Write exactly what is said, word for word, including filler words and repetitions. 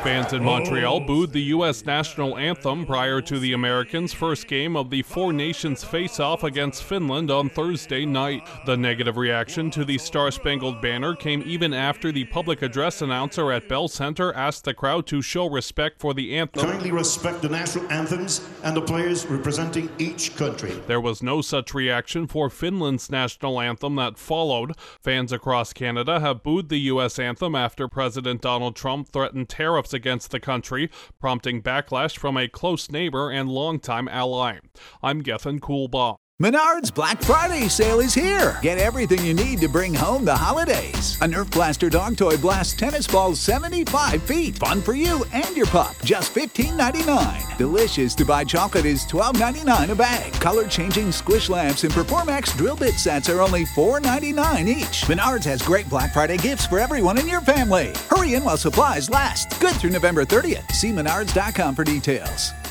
Fans in Montreal booed the U S national anthem prior to the Americans' first game of the Four Nations face-off against Finland on Thursday night. The negative reaction to the Star-Spangled Banner came even after the public address announcer at Bell Center asked the crowd to show respect for the anthem. Kindly respect the national anthems and the players representing each country. There was no such reaction for Finland's national anthem that followed. Fans across Canada have booed the U S anthem after President Donald Trump threatened tariffs against the country, prompting backlash from a close neighbor and longtime ally. I'm Gethin Coolbaugh. Menards Black Friday sale is here. Get everything you need to bring home the holidays. A Nerf Blaster dog toy blasts tennis balls seventy-five feet. Fun for you and your pup. Just fifteen ninety-nine. Delicious to buy chocolate is twelve ninety-nine a bag. Color-changing squish lamps and Performax drill bit sets are only four ninety-nine each. Menards has great Black Friday gifts for everyone in your family. Hurry in while supplies last. Good through November thirtieth. See menards dot com for details.